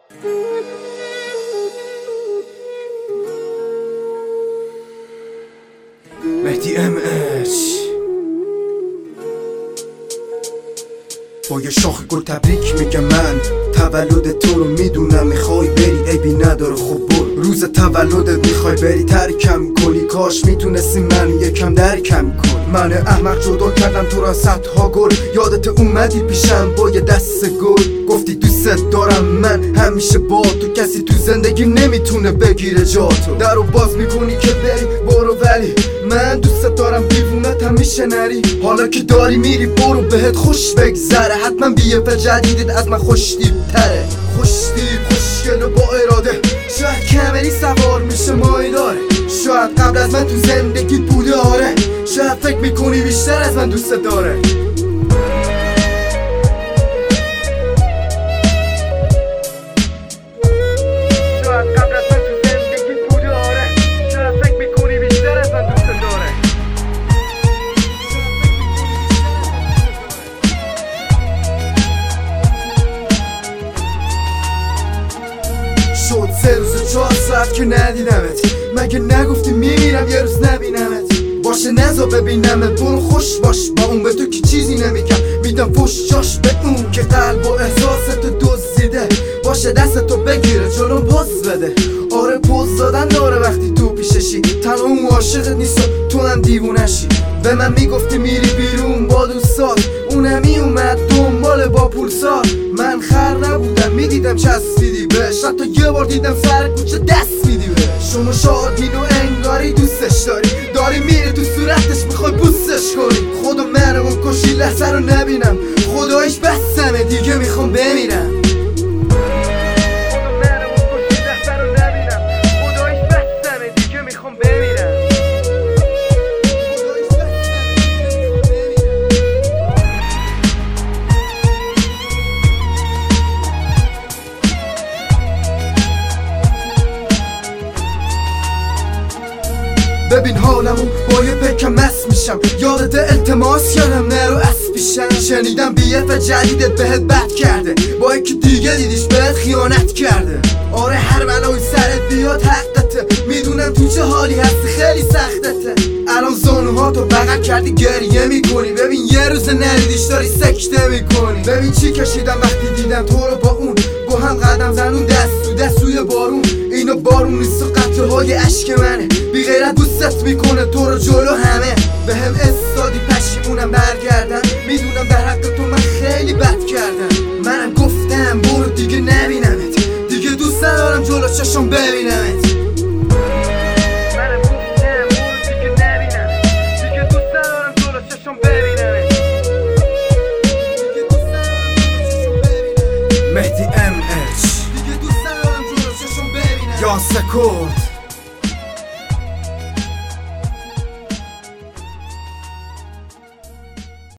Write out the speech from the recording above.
مهدی MH با یه شاخ گل تبریک میگم من تولد تو رو میدونم میخوای بری عیبی نداره خب برو روز تولدت میخوای بری ترکم کنی کاش میتونستی من یکم درکم کن من احمق جدا کردم تو را صدها گل یادت اومدی پیشم با یه دست گل گفتی دوست دارم من همیشه با تو کسی تو زندگی نمیتونه بگیره جاتو درو باز میکنی که بری برو ولی من دوست دارم دیوونت همیشه نری حالا که داری میری برو بهت خوش بگذره حتما بیه جدیدت از من خوشتیب تره خوشتیب خوشگل و با اراده شاید کمری سوار میشه مایی داره شاید قبل از من تو زندگی بوده آره شاید فکر میکنی بیشتر از من دوست داره شد 3 روز 4 ساعت که ندیدمت مگه نگفتی میمیرم یه روز نبینمت باشه نزا ببینمت برو خوش باش با اون به تو که چیزی نمیگم میدم فوش جاش به اون که قلب و احساستو دزدیده باشه دستتو بگیره جلوم پوز بده آره پوز دادن داره وقتی تو پیششی تنها اون عاشقت نیست تو هم دیوونشی به من میگفتی میری بیرون با دوستات اونم میومد دنبال با پولسار من خر نبودم میدیدم چسبیدی بهش حتی یه بار دیدم سر کوچه دست میدی بهش شما شادین و انگاری دوستش داری میری تو صورتش میخوای بوسش کنی خدا منو کشی لحظه رو نبینم خدایش بسمه دیگه میخوام بمیرم ببین حالمو با یه پکم مست میشم یادت التماس کردم نرو اسب پیشم شنیدم بیف جدیدت بهت بد کرده با یکی دیگه دیدیش بهت خیانت کرده آره هر بلایی سرت بیاد حقته میدونم تو چه حالی هستی خیلی سختته الان زانوهاتو بغل کردی گریه میکنی ببین یه روز ندیدیش داری سکته میکنی ببین چی کشیدم وقتی دیدم تو رو با اون با هم قدم زنون دستوی بارون اینو بارون نیست و قطره های عشق منه بی غیرت دوست میکنه تو رو جلو همه به هم استادی پشیمونم برگردم میدونم در حق تو من خیلی بد کردم منم گفتم برو دیگه نبینمت دیگه دوست ندارم جلو چشم ببینمت منم گفتم برو دیگه نبینمت دیگه دوست ندارم جلو چشم ببینمت مهدی MH دیگه دوست ندارم جلو چشم ببینمت یا سکورد